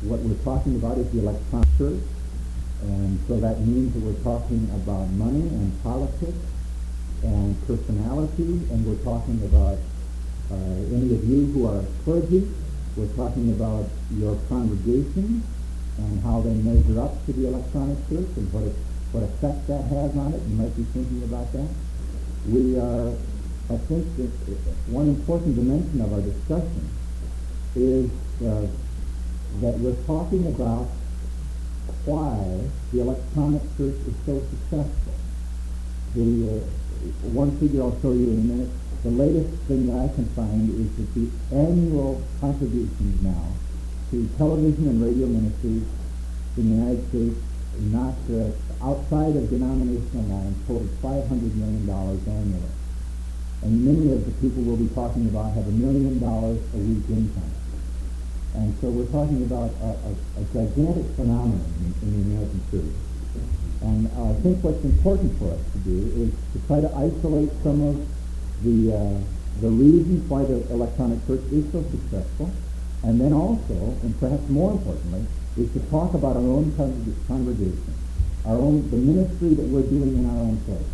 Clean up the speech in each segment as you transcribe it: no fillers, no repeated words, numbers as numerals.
what we're talking about is the electronic church, and so that means that we're talking about money and politics and personality, and we're talking about any of you who are clergy. We're talking about your congregation and how they measure up to the electronic church and what effect that has on it. You might be thinking about that. We are, I think, that one important dimension of our discussion is that we're talking about why the electronic church is so successful. The one figure I'll show you in a minute, the latest thing that I can find is that the annual contributions now to television and radio ministries in the United States, not outside of denominational lines, total $500 million annually. And many of the people we'll be talking about have $1 million a week income. And so we're talking about a gigantic phenomenon in the American church. And I think what's important for us to do is to try to isolate some of the reasons why the electronic church is so successful, and then also, and perhaps more importantly, is to talk about our own congregation, the ministry that we're doing in our own place,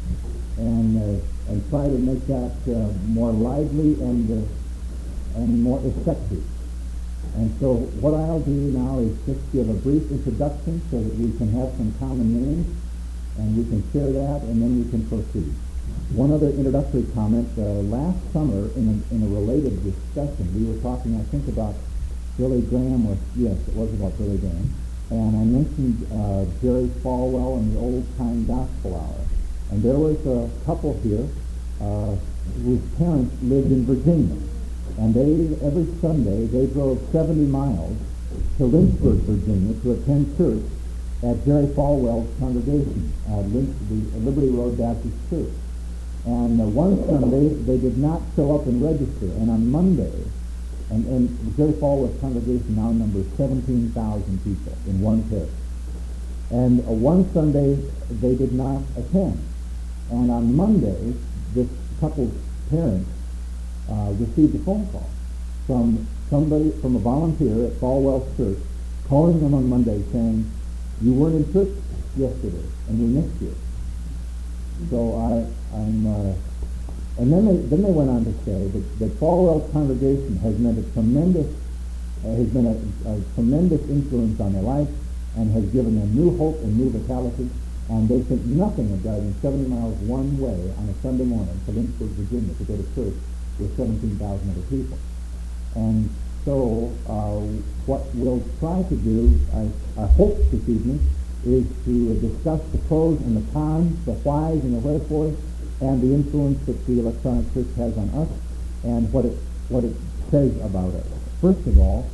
and try to make that more lively and more effective. And so what I'll do now is just give a brief introduction so that we can have some common names, and we can share that, and then we can proceed. One other introductory comment. Last summer, in a related discussion, we were talking, I think, about Billy Graham, yes, it was about Billy Graham, and I mentioned Jerry Falwell and the Old-Time Gospel Hour. And there was a couple here whose parents lived in Virginia. And every Sunday, they drove 70 miles to Lynchburg, Virginia, to attend church at Jerry Falwell's congregation, the Liberty Road Baptist Church. And one Sunday, they did not show up and register. And on Monday, and Jerry Falwell's congregation now numbers 17,000 people in one parish. And one Sunday, they did not attend. And on Monday, this couple's parents received a phone call from a volunteer at Falwell's church, calling them on Monday saying, "You weren't in church yesterday, and we missed you." So and then they went on to say that Falwell's congregation has been a tremendous influence on their life and has given them new hope and new vitality. And they think nothing of driving 70 miles one way on a Sunday morning to Lynchburg, Virginia, to go to church with 17,000 other people. And so what we'll try to do, I hope this evening, is to discuss the pros and the cons, the whys and the wherefores, and the influence that the electronic church has on us, and what it says about us. First of all,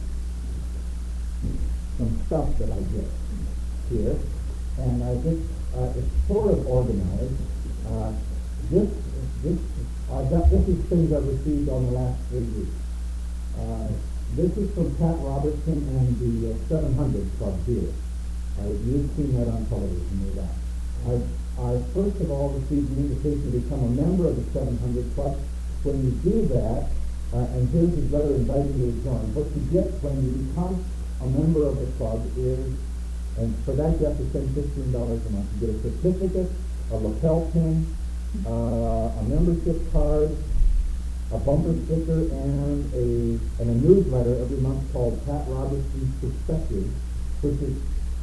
some stuff that I get here, and I just it's sort of organized. This is things I've received on the last 3 weeks. This is from Pat Robertson and the 700 Club here. You've seen that on television, no doubt. I first of all received an invitation to become a member of the 700 Club. When you do that, and here's his letter inviting you to join, what you get when you become a member of the club is, and for that you have to spend $15 a month. You get a certificate, a lapel pin, a membership card, a bumper sticker, and a newsletter every month called Pat Robertson's Perspective, which is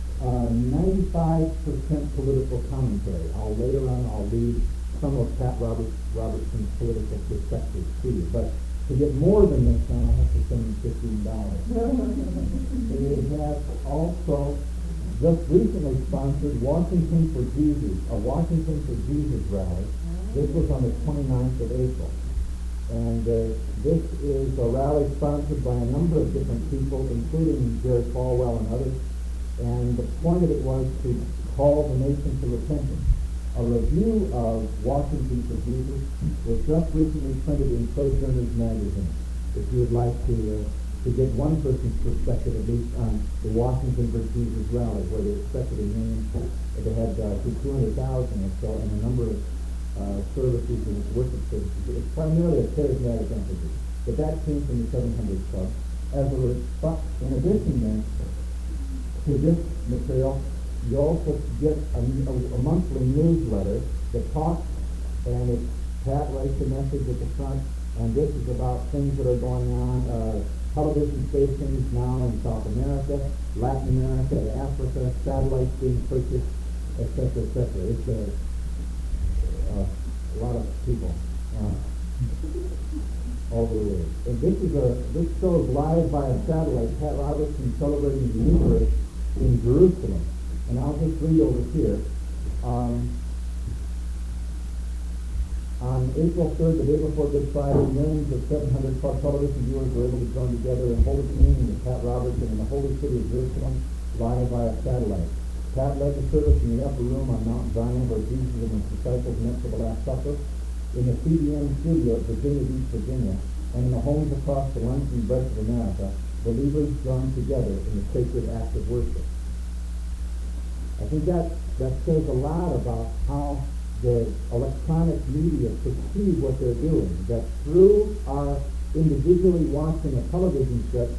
95% political commentary. Later on I'll read some of Pat Robertson's political perspectives to you. But to get more than this, then I'll have to spend $15. We have also just recently sponsored Washington for Jesus, a Washington for Jesus rally. This was on the 29th of April. And this is a rally sponsored by a number of different people, including Jerry Falwell and others. And the point of it was to call the nation to repentance. A review of Washington for Jesus was just recently printed in Sojourners magazine. If you would like to get one person's perspective, at least on the Washington for Jesus rally, where they expected a million, they had 200,000 or so, and a number of services and worship services. It's primarily a charismatic emphasis, but that came from the 700 Club. In addition, then, to this material, you also get a monthly newsletter that talks, and Pat writes a message at the front, and this is about things that are going on, television stations now in South America, Latin America, Africa, satellites being purchased, etc., etc. It's a lot of people all over the world. And this shows live by a satellite Pat Robertson celebrating the Eucharist in Jerusalem. And I'll just read over here. On April 3rd, the day before Good Friday, millions of 700 television viewers were able to join together in Holy Communion with Pat Robertson in the holy city of Jerusalem, live by a satellite. Pat led the service in the upper room on Mount Zion, where Jesus and his disciples met for the Last Supper, in the CBN studio at Virginia Beach, Virginia, and in the homes across the length and breadth of America, believers joined together in the sacred act of worship. I think that says a lot about how the electronic media perceive what they're doing, that through our individually watching a television set,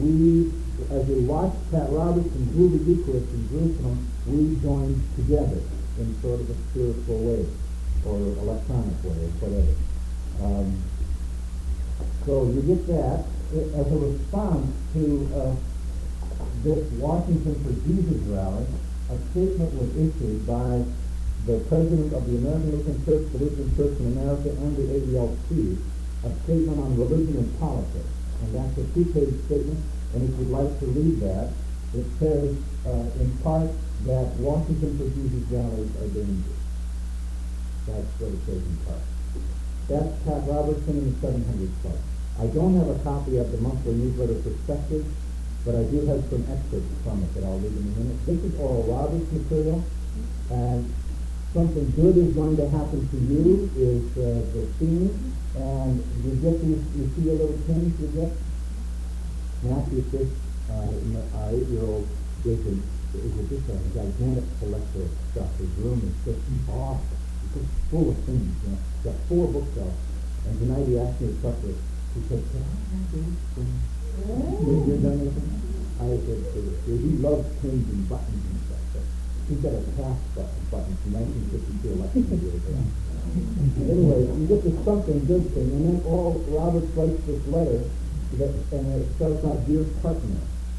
as we watch Pat Robertson do the Eucharist in Jerusalem, we join together in sort of a spiritual way, or electronic way, or whatever. So you get that. As a response to this Washington for Jesus rally, a statement was issued by the president of the American Lutheran Church, the Lutheran Church in America, and the AELC, a statement on religion and politics. And that's a 2-page statement, and if you'd like to read that, it says, in part, that Washington for Jesus rallies are dangerous. That's what it says in part. That's Pat Robertson in the 700 Club. I don't have a copy of the monthly newsletter Perspective, but I do have some excerpts from it that I'll read in a minute. This is Oral Roberts material, and something good is going to happen to you is the theme, and you get these, you see the little pins you get? Matthew 6, our 8-year-old is just a gigantic collector of stuff. His room is just awesome. It's just full of things. You know. He's got 4 bookshelves, and tonight he asked me to supper. He said, "Can I have these things?" You're done with them? I said, he loves pins and buttons and stuff. So he's got a task button from 1952 election year ago. Anyway, you get this something good thing, and then Oral Roberts writes this letter, and it starts out, "Dear partner."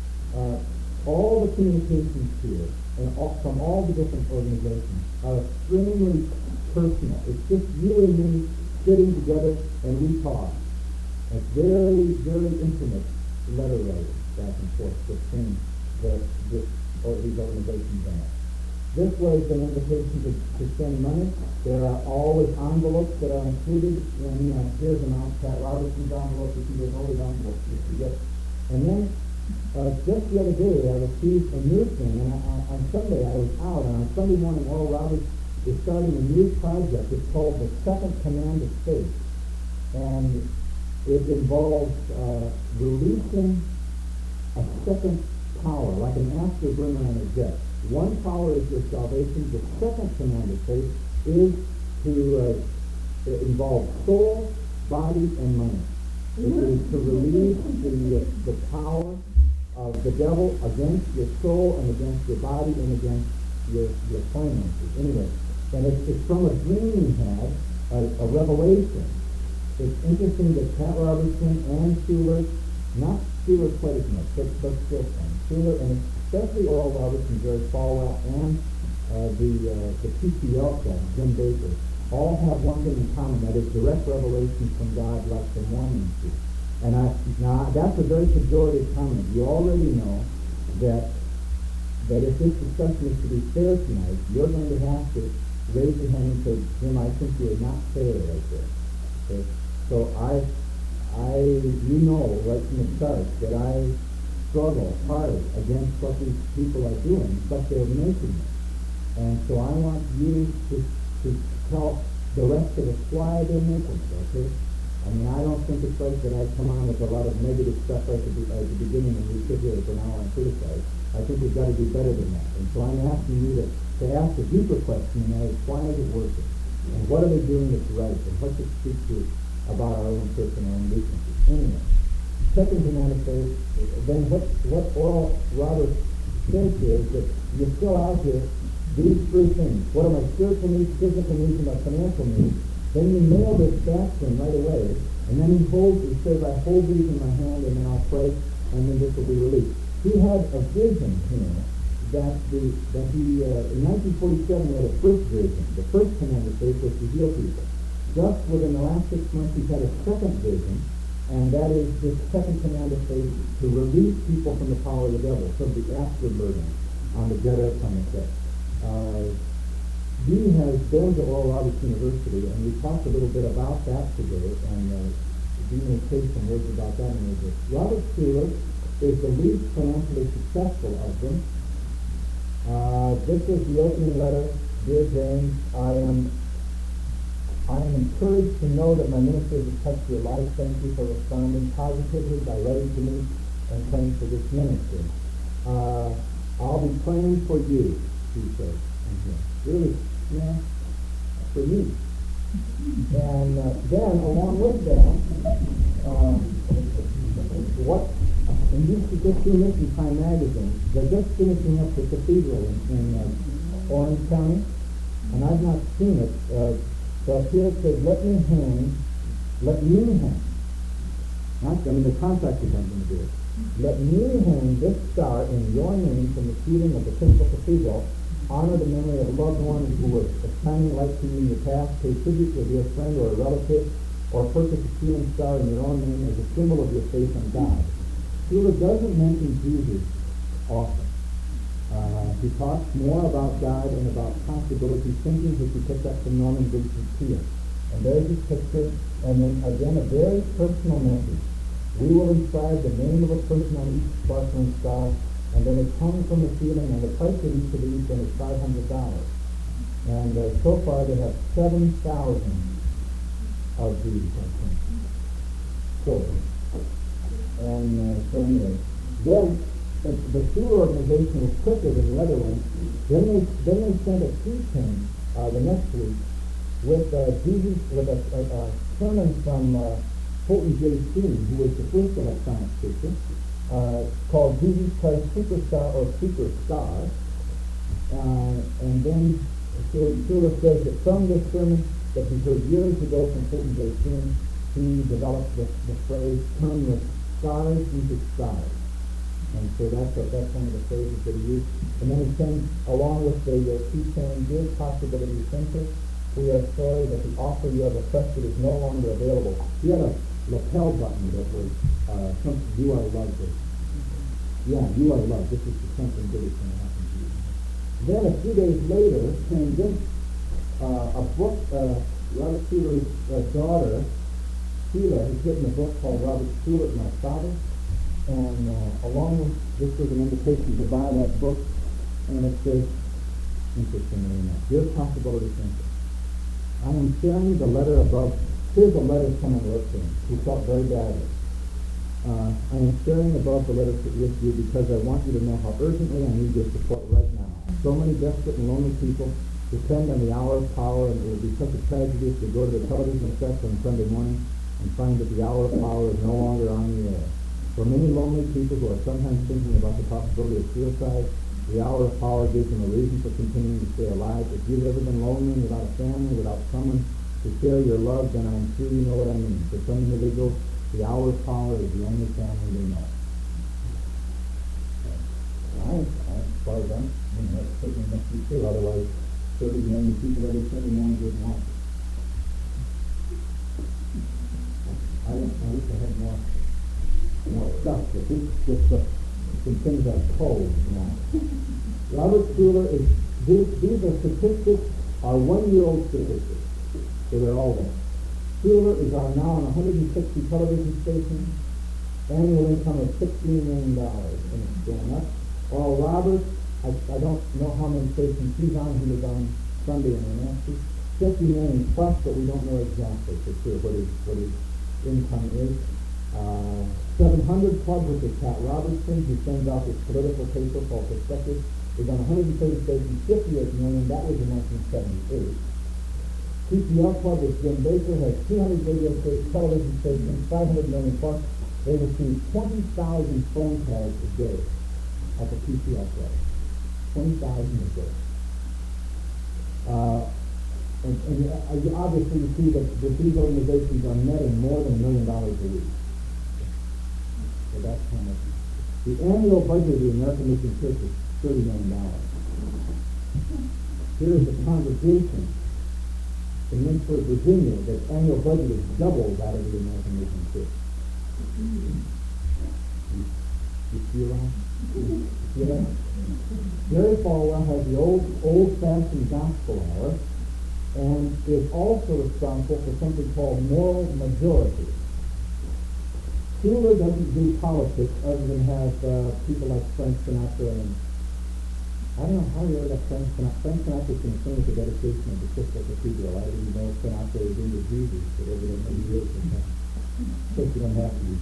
All the communications here, and from all the different organizations, are extremely personal. It's just you and me sitting together, and we talk. A very, very intimate letter writing back and forth between these organizations and us. This way is an invitation to send money. There are always envelopes that are included in here's an Pat Robertson's envelope. You can get all these envelopes that you get. And then just the other day I received a new thing, and on Sunday I was out, and on Sunday morning Oral Roberts is starting a new project. It's called the Second Command of Faith. And it involves releasing a second power, like an afterburner on a jet. One power is your salvation. The second command of faith is to involve soul, body, and money. It is to release the power of the devil against your soul and against your body and against your finances. Anyway, and it's from a dream he had, a revelation. It's interesting that Pat Robertson and Schuller, not Schuller quite as much, but still some. Schuller, and especially Oral Robertson, Jerry Falwell, and the PTL club, Jim Baker, all have one thing in common, that is direct revelation from God like the Mormons do. And now that's a very pejorative comment. You already know that if this discussion is to be fair tonight, you're going to have to raise your hand and say, "Jim, I think you're not fair right there." Okay? So you know right from the start that I struggle hard against what these people are doing, but they're making it. And so I want you to tell the rest of us why they're making it, okay? I mean, I don't think it's right that I come on with a lot of negative stuff right at the beginning and we sit here for an hour and criticize. I think we've got to do better than that. And so I'm asking you to ask a deeper question, and that is, why is it working? And what are they doing that's right? And what's it speak to about our own church and our own weaknesses? Anyway, second command of faith, then what Oral Roberts sense is that you're still out here, these three things. What are my spiritual needs, physical needs, and my financial needs? Then you nail this back to him right away. And then he says, I hold these in my hand, and then I'll pray, and then this will be released. He had a vision here that he in 1947 he had a first vision. The first command of faith was to heal people. Just within the last 6 months, he's had a second vision, and that is his second command of faith, to release people from the power of the devil, from the afterburden on the dead airplane effect. He has been to Oral Roberts University, and we talked a little bit about that today, and he may say some words about that in a little bit. Robert Schuller is the least financially successful of them. This is the opening letter. Dear James, I am encouraged to know that my ministry has touched your life. Thank you for responding positively by writing to me and praying for this ministry. I'll be praying for you, he says. Really, yeah, for me. And then, along with that, and just through Mission Time magazine, they're just finishing up the cathedral in Orange County, and I've not seen it. But here it says, let me hang. The contractor comes going to do it. Let me hang this star in your name from the ceiling of the principal cathedral. Honor the memory of a loved one who was a shining light to you in your past. Pay tribute to a dear friend or a relative, or purchase a ceiling star in your own name as a symbol of your faith in God. Schuller doesn't mention Jesus often. He talks more about God and about possibilities, thinking which he picked up from Norman Vincent Peale. And there's his picture, and then again a very personal message. We will inscribe the name of a person on each sparkling star, and then it's hung from the ceiling, and the price of each of these then is $500. And so far they have 7,000 of these, I think. So anyway, then the Schuller organization was quicker than the other one. Then they sent a teaching the next week with a sermon from Fulton J. Sheen, who was the first electronic speaker, called Jesus Christ Superstar or Superstar. And then Schuller says that from this sermon that he heard years ago from Fulton J. Sheen, he developed the phrase, turn the stars into stars. And so that's one of the phrases that he used. And then he sends, along with the key saying, dear possibility thinker, we are sorry that the offer you have requested is no longer available. He had a lapel button that was you are loved. Yeah, you are loved. This is something good is going to happen to you. Then a few days later came this, a book, Robert Schuller's daughter, Sheila, has written a book called Robert Schuller, My Father. And along with this was an invitation to buy that book, and it says, interestingly enough, dear possibility thinker, I am sharing the letter above. Here's a letter someone wrote to him who felt very badly. I am sharing above the letter with you because I want you to know how urgently I need your support right now. So many desperate and lonely people depend on the hour of power, and it will be such a tragedy if they go to the television set on Sunday morning and find that the hour of power is no longer on the air. For many lonely people who are sometimes thinking about the possibility of suicide, the hour of power gives them a reason for continuing to stay alive. If you've ever been lonely without a family, without someone to share your love, then I'm sure you know what I mean. For some individuals, the hour of power is the only family they know. As far as I'm, that's certainly must be true. Otherwise, 30 million people every Sunday morning would want it. I wish I had more stuff, but this is just some things I've told now. Robert Schuller these are statistics, are 1-year-old statistics, so they're all there. Schuller is now on 160 television stations, annual income of $16 million, and it's going up. Oral Roberts, I don't know how many stations he's on. He was on Sunday and Wednesday. 50 million plus, but we don't know exactly for sure what his income is. 700 Club, which is Pat Robertson, who sends out his political paper called Perspective, is on 130 stations, 58 million. That was in 1978. TPL Club with Jim Baker has 200 radio television stations, 500 million plus. They receive 20,000 phone calls a day. at the PCL club. 20,000 a day. And obviously you see that these organizations are netting more than $1 million a week. So that's kind of... The annual budget of the American Mission Church is $30 million. Here is a congregation in Lynchburg, Virginia, that's annual budget is double that of the American Mission Church. You see that? You know? Jerry Falwell has the old-fashioned gospel hour and is also responsible for something called moral majority. Schuler doesn't do politics other than have people like Frank Sinatra and I don't know how you ever got Frank Sinatra. Frank Sinatra can sing at the dedication of the Crystal Cathedral. I didn't know Sinatra was into Jesus, but everything years from that. Of course, you don't have to use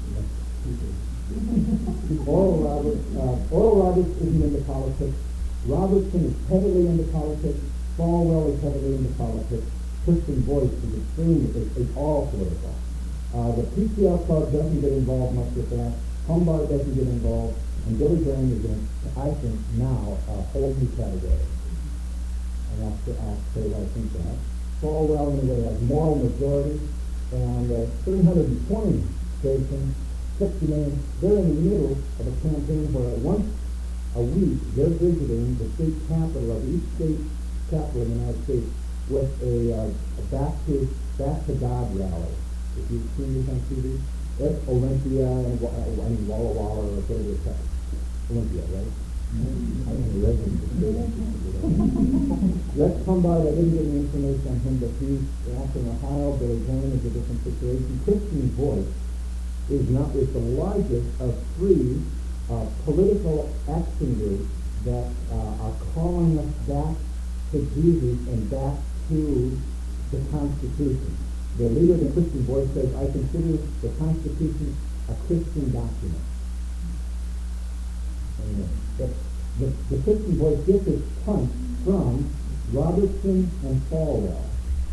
it. Oral Roberts isn't into politics. Robertson is heavily into politics. Falwell is heavily into politics. Christian Voice is all political. The PCL Club doesn't get involved much with that. Humbart doesn't get involved. And Billy Graham is in, I think, now a whole new category. And I'll say why I think that. Falwell, anyway, has moral majority. And 320 stations, 60 million. They're in the middle of a campaign where once a week they're visiting the state capital of each state capital in the United States with a back to God rally. If you've seen this on TV, that's Olympia and Walla Walla or whatever it's called. Olympia, right? I don't know, let's come by. I didn't get any information on him, but he's off in Ohio. Billy Graham is a different situation. Christian Voice is the largest of three political action groups that are calling us back to Jesus and back to the Constitution. The leader of the Christian Voice says, I consider the Constitution a Christian document. The Christian Voice gets its punch from Robertson and Falwell.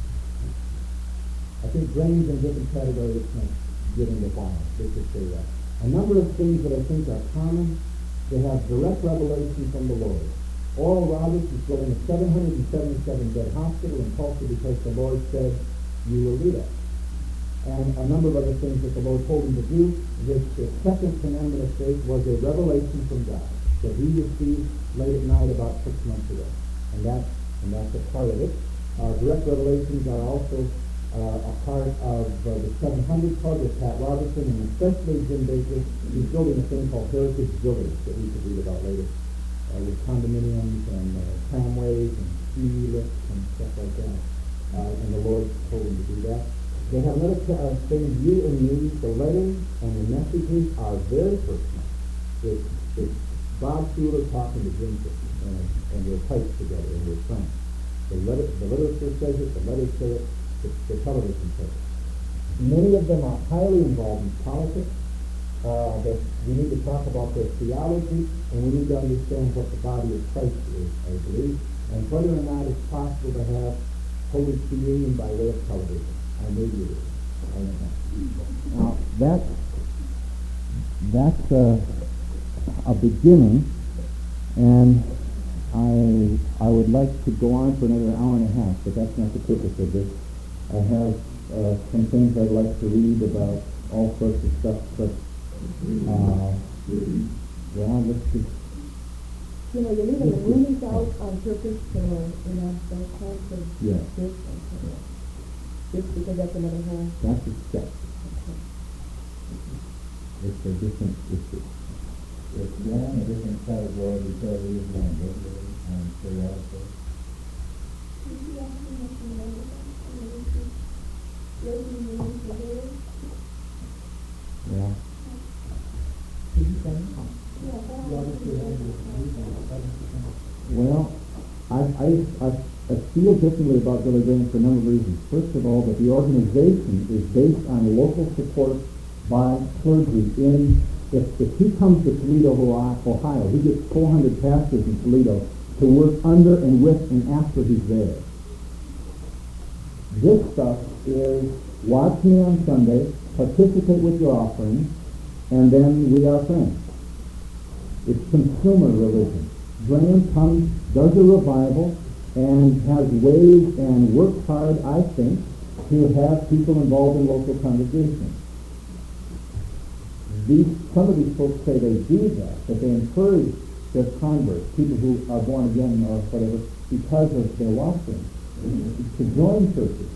I think Graham's in a different category that can't get into violence. They could say that. A number of things that I think are common. They have direct revelation from the Lord. Oral Roberts is building a 777-bed hospital in Tulsa because the Lord said, you will lead us. And a number of other things that the Lord told him to do. This second commandment of faith was a revelation from God that he received late at night about 6 months ago. And that's a part of it. Direct revelations are also a part of the 700 Club with Pat Robertson, and especially Jim Baker. He's building a thing called Heritage Village that we could read about later, with condominiums and tramways and ski lifts and stuff like that. And the Lord told him to do that. They have another thing, you and me, the letters and the messages are very personal. It's Bob Schuler talking to Jim and we're tight together and we're friends. The literature says it, the letters say it, the television says it. Many of them are highly involved in politics. That we need to talk about their theology, and we need to understand what the body of Christ is, I believe, and whether or not it's possible to have Holy Communion by way of television. I may be it. I don't know. Now, that's a beginning, and I would like to go on for another hour and a half, but that's not the purpose of this. I have some things I'd like to read about all sorts of stuff, but let's just... You know, you're leaving the movies out on purpose, those kinds of yes. Just because that's another whole... That's a step. Okay. It's a different issue. It's in a different category because it is language and theology. Yeah. Well, I feel differently about Billy Graham for a number of reasons. First of all, that the organization is based on local support by clergy. If he comes to Toledo, Ohio, he gets 400 pastors in Toledo to work under and with and after he's there. This stuff is watch me on Sunday, participate with your offering, and then we are friends. It's consumer religion. Graham comes, does a revival, and has ways and works hard, I think, to have people involved in local congregations. Some of these folks say they do that, but they encourage their converts, people who are born again or whatever, because of their watching, to join churches.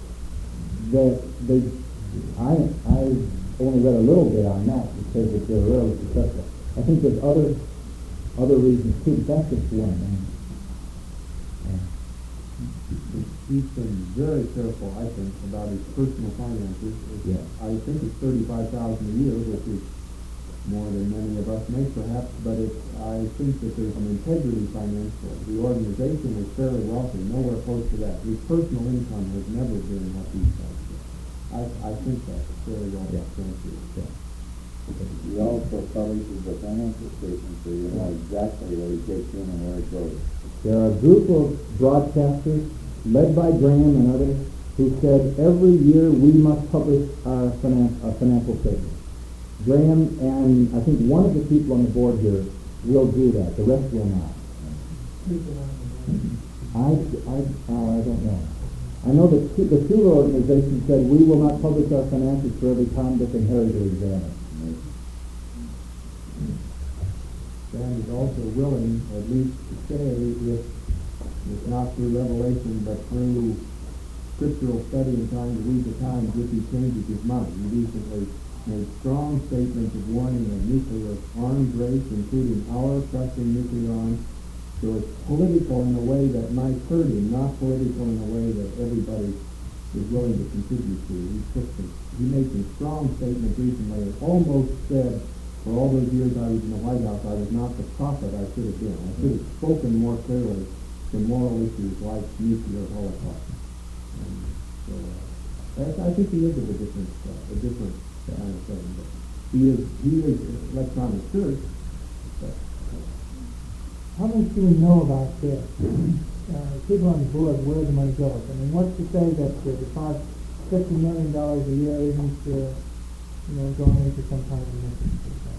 I only read a little bit on that because they're rarely successful. I think there's other reasons too, but that's just one. He's been very careful, I think, about his personal finances. Yeah. I think it's $35,000 a year, which is more than many of us make, perhaps, but I think that there's an integrity financial. The organization is fairly wealthy, nowhere close to that. His personal income has never been what he's got. I think that's very well substantiated. Yeah. He also publishes the financial statement, so you know exactly where he takes in and where it goes. There are a group of broadcasters, led by Graham and others, who said every year we must publish our financial statement. Graham and I think one of the people on the board here will do that. The rest will not. I don't know. I know that the Tula organization said we will not publish our financials for every Tom, Dick, and Harry to examine. Dan is also willing, at least to say, if it's not through revelation, but through scriptural study and trying to read the Times, if he changes his mind. He recently made strong statements of warning of nuclear arms race, including our crushing nuclear arms. So it's political in a way that might hurt him, not political in a way that everybody is willing to contribute to. He made some strong statements recently and almost said, for all those years I was in the White House, I was not the prophet I should have been. I should have spoken more clearly to moral issues like nuclear holocaust. And so I think he is of a different kind of thing. But he is Electronic Church. But, how much do we know about this? People on the board, where the money goes. I mean, what's to say that the $50 million a year isn't, going into some kind of mission?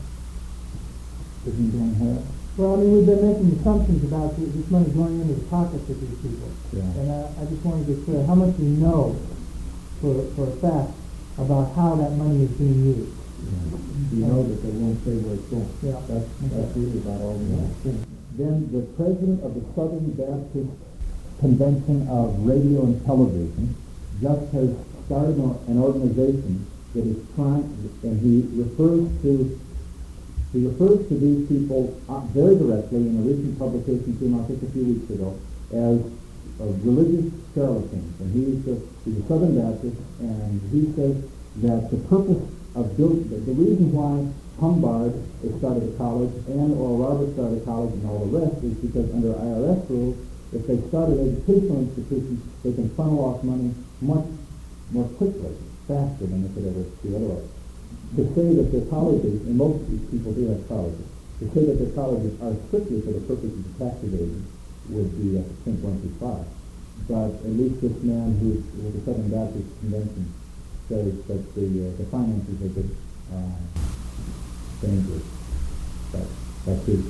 Isn't going where? Well, I mean, we've been making assumptions about this money going into the pockets of these people. Yeah. And I just want to get clear, how much we know for a fact about how that money is being used. you know that they won't say where it's going. Yeah. That's really about all we know. Then the president of the Southern Baptist Convention of Radio and Television just has started an organization that is trying, and he refers to these people very directly in a recent publication came out just a few weeks ago as religious charlatans. And he's a Southern Baptist, and he says that the purpose of the reason why Humbard started a college and Oral Roberts started a college and all the rest is because under IRS rules, if they start an educational institution, they can funnel off money much more quickly, faster than they could ever do otherwise. To say that their colleges, and most of these people do have colleges, to say that their colleges are strictly for the purposes of tax evasion would be a think one through five. But at least this man who's with the Southern Baptist Convention says that the finances are good dangerous. That's it.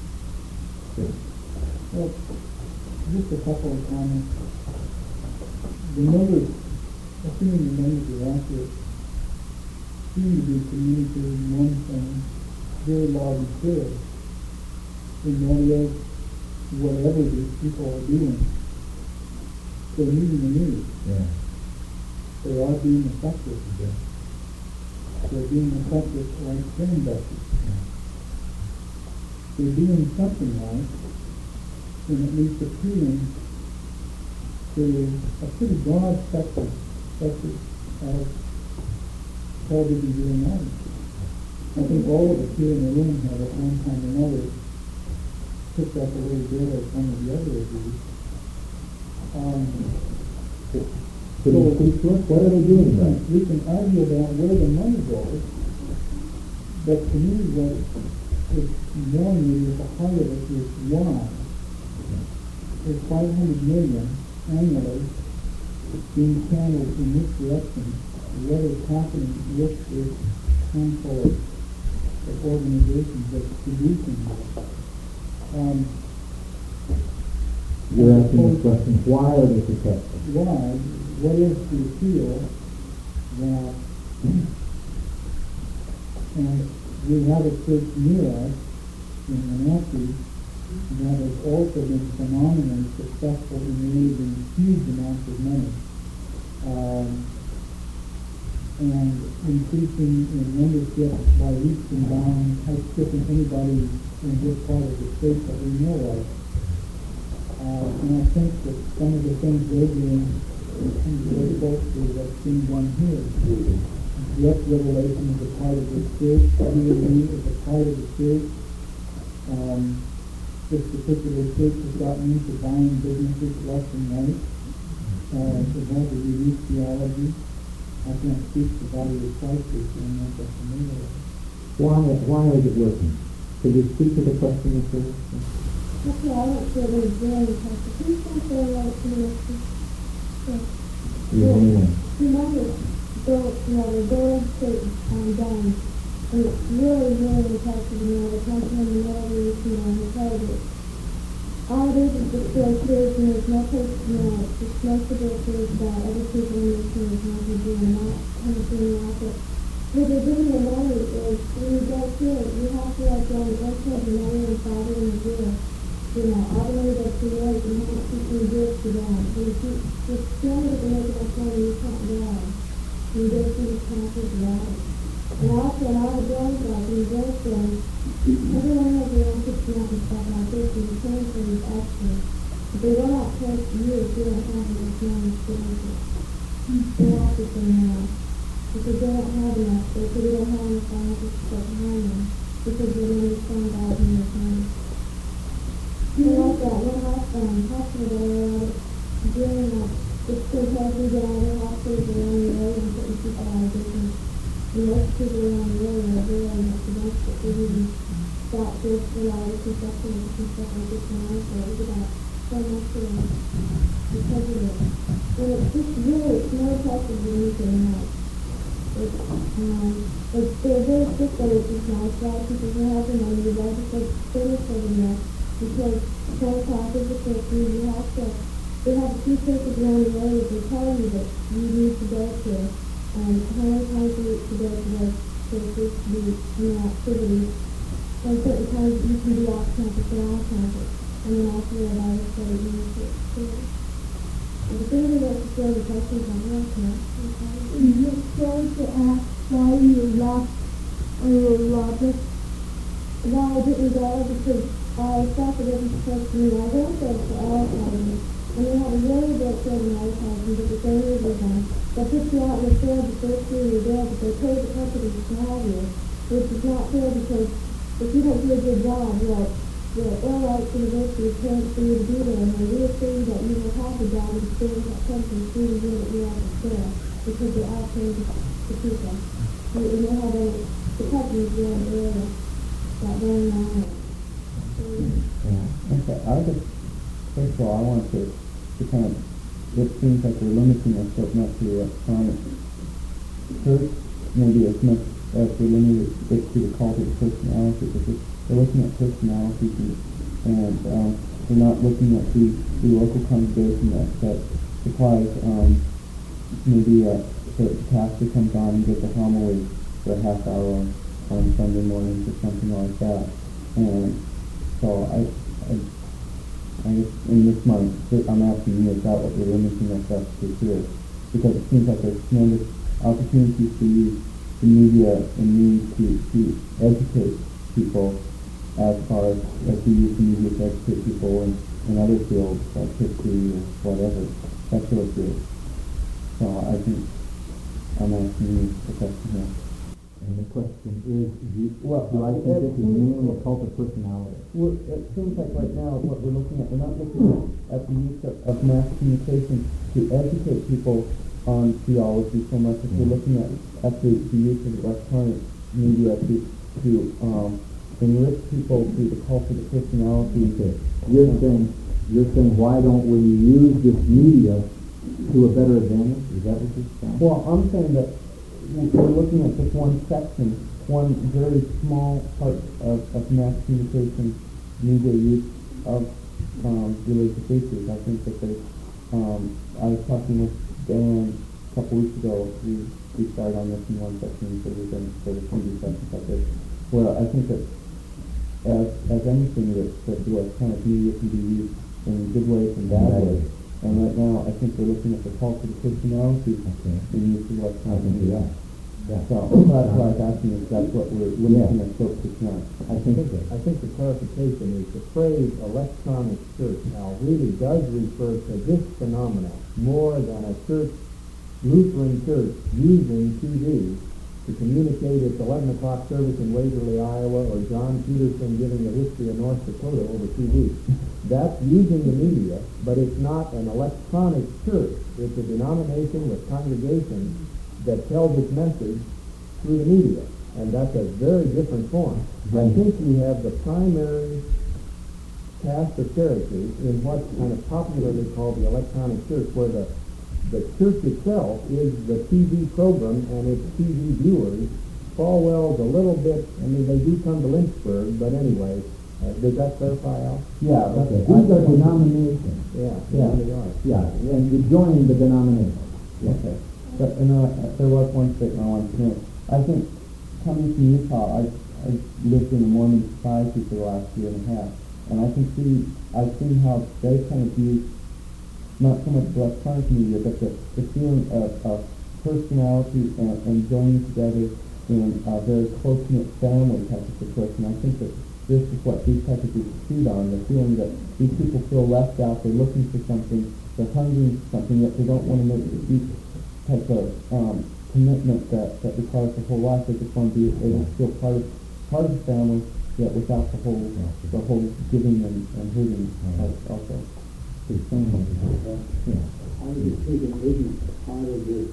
Well, just a couple of comments. The numbers, assuming the numbers are accurate, seem to be communicating one thing very loud and clear. And that is, whatever these people are doing, they're meeting the news. Yeah. They are being effective. Yeah. They're being effective like film buses. They're doing something right, and at least appealing to a pretty broad spectrum of television viewing audience. I think all of us here in the room have at one time or another picked up a little bit of some of the other reviews. Could you speak to us? What are they doing right? We can argue about where the money goes, but to me what is warning me at the heart of it is why there's $500 million annually being channeled in this direction. What is happening with this handful of organizations that's producing this? You're asking the question, why are they successful? Why? What is the appeal that we have a church near us in Manasseh that has also been phenomenally successful in raising huge amounts of money and increasing in membership by leaps and bounds, outstripping anybody in this part of the state that we know of. And I think that some of the things they're doing is very close to what's being done here. Direct revelation is a part of the church. DME is a part of the church. This particular church has gotten into buying businesses left and right. It has a unique theology. I can't speak to the body of Christ and not that familiar with it. Why is it working? Could you speak to the question, Mr. Okay, I don't feel very very impressed. Can you say that right to me? Remember, the Golden State done, and it's really, really impressive, the country in the Middle East, the president. All it is just very clear, and there's no place, it's most of it is about other people in this thing, it's not to do, and not kind of thing like it. What they're doing the money is, when you go through it, you have to like go and enter the money and father in the deal. All the money that you make, you have to keep them good to them. And if you, it's still not going to make enough money, you can't do it. You go through the process of that. And also, in all the bills, like in bills, everyone has their own system and stuff like this, and the same thing is extra. But they will not take you if you don't have enough money to do it. They also say no. Because they don't have enough, because they don't have enough financial support behind them. Because they don't understand God in their time. You like that one hospital that doing that. It's so hard to get out of the hospital around the road and putting people out of business. And most people around the road are very much against it. They even stop this for a lot of construction and stuff like this in our side. Look at that. So much for them. Because of it. And it's just really, it's more effective than anything else. They're very sick that it's just nice. A lot of people who have the money, they'd like to take service for them now. Because Pentecost is a church, you have to, they have a few churches around the area that they tell you that you need to go to, and how many times you need to go to those churches to do activities, and certain times you can be off campus or on campus, and then also a Bible study you need to do. And the thing that to share the questions on your camp. Is it fair to ask why you left or your Robert? Why I didn't go because I thought that it was supposed to be I went there for all academy. And they had a really great program in all academy, but the thing is with them, they put you out in the field the first year you're there, but they pay the company to have you, which is not fair because if you don't do a good job, the Airlight University is paying for you to be there, and they really see that you will have the job and stay in that country and see the year that you're out of school, because they all pay the people. And they have the companies there in the area. That very moment. Yeah. Okay. First of all, I want to kind of, it seems like we're limiting ourselves not to electronic church, maybe as much as we limit it to the call to the personality, because we're looking at personalities and we're not looking at the local congregation that supplies maybe the pastor comes on and gives a homily for a half hour on Sunday mornings or something like that. And so I guess in this month, I'm asking you, is that what we're limiting ourselves to here? Because it seems like there's tremendous opportunities to use the media and means to educate people as far as we use the media to educate people in other fields like history or whatever, secular fields. So I think I'm asking you the question here. And the question is, do I think this is mainly a cult of personality? Well, it seems like right now what we're looking at, we're not looking at the use of mass communication to educate people on theology so much as we're looking at the use of electronic media to enrich people through the cult of the personality. Okay. You're saying why don't we use this media to a better advantage? Is that what you're saying? Well, I'm saying that we're looking at just one section, one very small part of mass communication media use of religious features. I think that they, I was talking with Dan a couple weeks ago. We started on this in one section, so we've been sort of two sections like this. Well, I think that as anything that electronic media can be used in good ways and bad ways. And right now, I think we're looking at the cult of personality in use of electronic media. Yeah. So that's why I was asking if that's what we're looking at focus on. I think the clarification is the phrase electronic church now really does refer to this phenomenon more than a church, Lutheran church, using TV to communicate its 11 o'clock service in Waverly, Iowa, or John Peterson giving the history of North Dakota over TV. That's using the media, but it's not an electronic church. It's a denomination with congregations that tells its message through the media, and that's a very different form. I think we have the primary cast of characters in what's kind of popularly called the electronic church, where the church itself is the TV program and its TV viewers. Falwell's a little bit, I mean, they do come to Lynchburg, but anyway, does that clarify, Al? Yeah, okay. These are denominations. Yeah, Yeah. they are. Yeah, and you join the denomination. Okay. But there was one statement I wanted to make. I think coming from Utah, I lived in a Mormon society for the last year and a half, and I've seen how they kind of use not so much electronic media, but the feeling of personality and joining together in a very close-knit family type of situation. I think that this is what these type of groups feed on, the feeling that these people feel left out, they're looking for something, they're hungry for something, yet they don't want to make the deep type of commitment that requires the whole life. They just want to be able to feel part of the family, yet without the whole giving and hurting also. I was thinking maybe part of this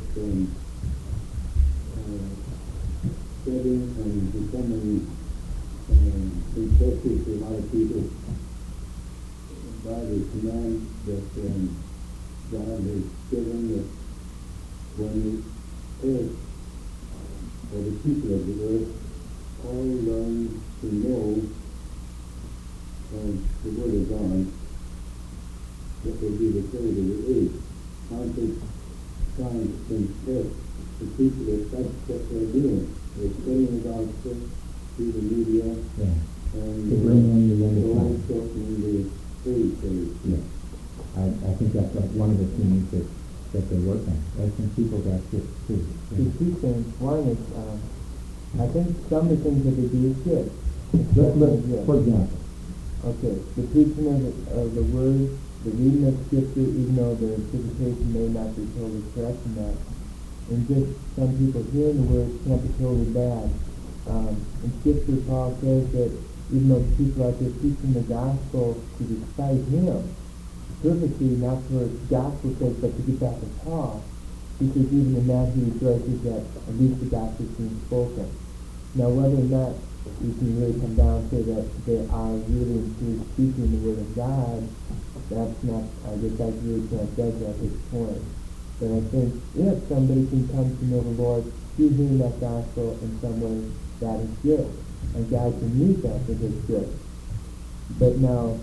studying and becoming impressive to a lot of people by the command that God has given that when the earth, or the people of the earth, all learn to know the Word of God, that will be the close of the age. Aren't they trying to impress the people that that's what they're doing? They're studying the gospel through the media and To bring in the young they're all people. talking in the age phase. Yeah. I think that's one of the things that they work on. I think people got it too. Two things. One is, I think some of the things that they do is good. For example, Okay, the preaching of the Word, the reading of Scripture, even though the interpretation may not be totally correct in that, and just some people hearing the Word can't be totally bad. In Scripture, Paul says that even though people out there preaching the gospel to despise Him, purposely not for gospel's sake, but to get back at Paul, because even in that he rejoices that at least the gospel is being spoken. Now, whether or not you can really come down and say that they are really speaking the Word of God, that's not, I guess I really can't judge at this point. But I think if somebody can come to know the Lord through hearing that gospel in some way, that is good. And God can use that if it's good. But now,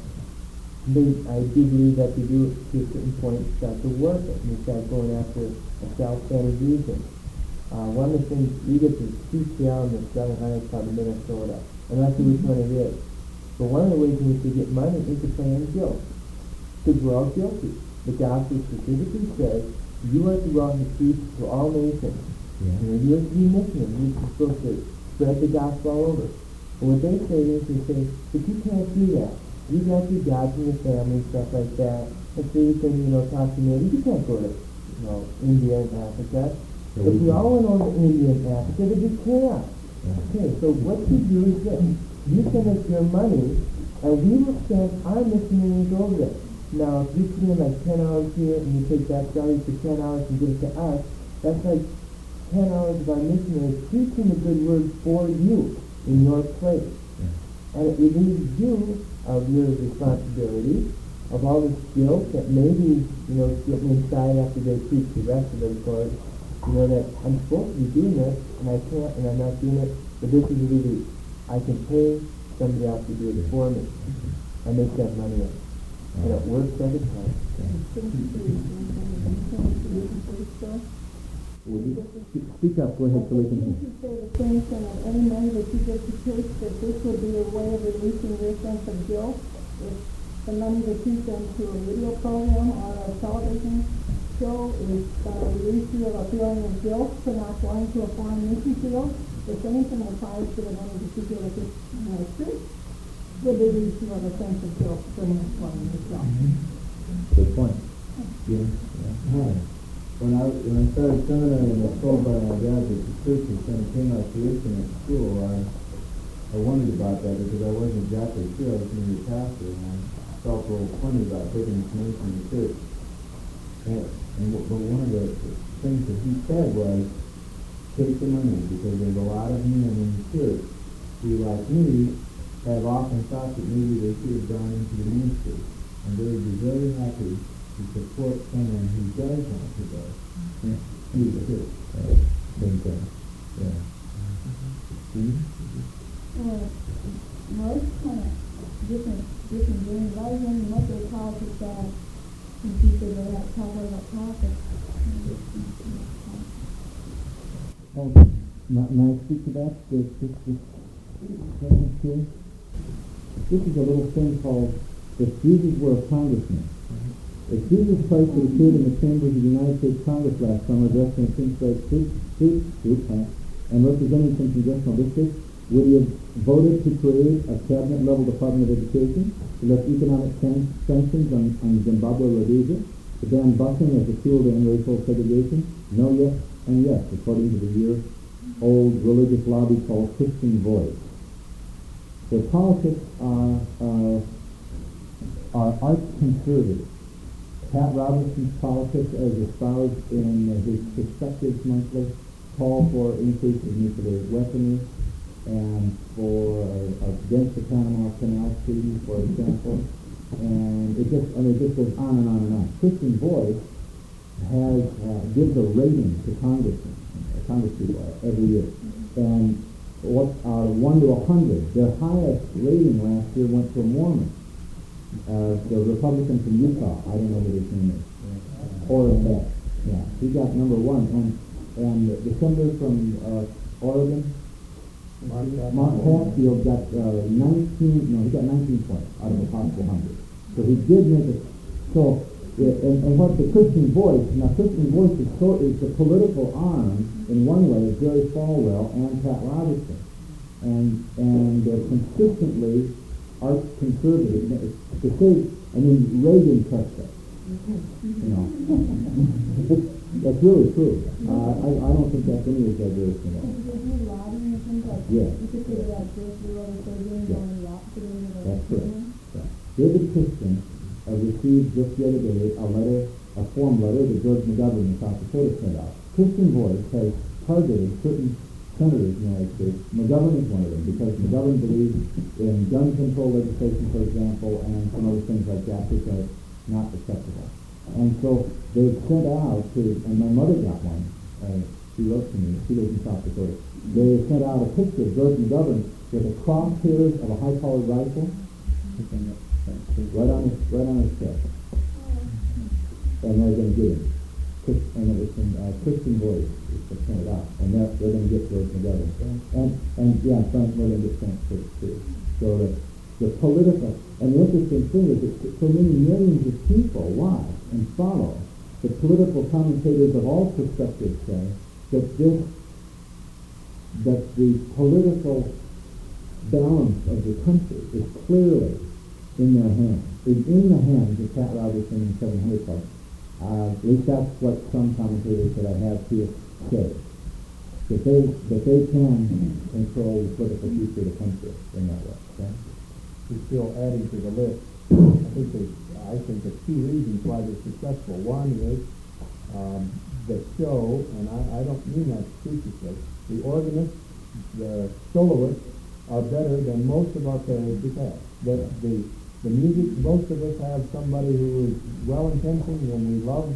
I do believe that they do, to a certain point, start to work it, and they start going after a self-centered reason. One of the things, we get to teach down the Southern Highlands Club in Minnesota, and that's which one it is. But one of the ways in which to get money is to play on guilt, because we're all guilty. The gospel specifically says, you are to go out and preach to all nations. You are to be missionaries. You're supposed to spread the gospel all over. But what they say is, but you can't do that. You got your jobs and your family and stuff like that, and so you can, talk to me. You can't go to, India and Africa. If we all went over to India and Africa, they'd be chaos. Okay, so what you do is this. You send us your money, and we will send our missionaries over there. Now, if you put in like 10 hours here, and you take that salary for 10 hours and give it to us, that's like 10 hours of our missionaries preaching the good word for you in your place. And it relieves you of your responsibility, of all the guilt that maybe, getting inside after they preach the rest of it, of course, that I'm supposed to be doing this, and I can't, and I'm not doing it, but this is really, I can pay somebody else to do it for me. I make that money up. And it works every time. Would you speak up? Go ahead, so we can hear. You say the same thing of any money that you get to church, that this would be a way of releasing your sense of guilt. If the money that you send to a radio program or a television show is going to release you of a feeling of guilt for not going to a foreign mission field, the same thing applies to the money that you give at this church. Would release you of a sense of guilt for not going yourself. Good point. Yeah. Hi. When I started seminary and was told by my dad that the church was going to pay my tuition at school, I wondered about that because I wasn't exactly sure I was going to be a pastor, and I felt a little funny about taking this money from the church. But one of the things that he said was, take the money, because there's a lot of men in the church who, like me, have often thought that maybe they should have gone into the ministry, and they would be very happy to support someone who does want to go to the church. Same thing. Yeah. Most kind of different doing rather than what they call it that some people that have talking about politics. May I speak to that? This is a little thing called, if Jesus were a congressman. If Jesus Christ had appeared in the chambers of the United States Congress last summer, dressed in a pinstripe suit, and representing some congressional districts, would he have voted to create a cabinet-level Department of Education to lift economic sanctions on Zimbabwe Rhodesia, to ban busing as a tool to end racial segregation? No, yes, and yes, according to the year-old religious lobby called Christian Voice. Their politics are arch-conservative. Pat Robertson's politics, as espoused in his Perspectives Monthly, call for increase of nuclear weaponry and for against the Panama Canal Treaty, for example, and it just goes on and on and on. Christian Voice gives a rating to congresspeople every year, and what 1 to 100, their highest rating last year went to a Mormon. The Republican from Utah, I don't know what his name is, Orrin Beck. Yeah, he got number 1, and the senator from Oregon, Mark Hatfield, got 19 points out of a possible 100. So he did make it. So, and what the Christian Voice, now Christian Voice is the political arm in one way of Jerry Falwell and Pat Robertson, and consistently arch-conservative. To say, Reagan trust us. That's really true. I don't think that's any exaggeration at all. Yes. That's correct. Yeah. David Christian received just the other day a form letter that George McGovern in South Dakota sent out. Christian Voice has targeted certain senators in the United States. McGovern is one of them, because McGovern believes in gun control legislation, for example, and some other things like that which are not acceptable. And so they've sent out and my mother got one, she wrote to me, she lives in South Dakota. They sent out a picture of George McGovern with a crosshairs of a high-powered rifle right on his chest. And they're going to get him. And it was from Christian Voice that sent it out. And they're going to get George McGovern. And yeah, some are going to get sent too. So the political, and the interesting thing is that so many millions of people watch and follow. The political commentators of all perspectives say that the political balance of the country is clearly in their hands. Is in the hands of Pat Robertson and 700 Club. At least that's what some commentators that I have here say. That they can control the political future of the country in that way. Okay? We're still adding to the list. I think there's 2 reasons why they're successful. One is the show, and I don't mean that facetiously. The organist, the soloists are better than most of our parishes have. The music, most of us have somebody who is well-intentioned, and we love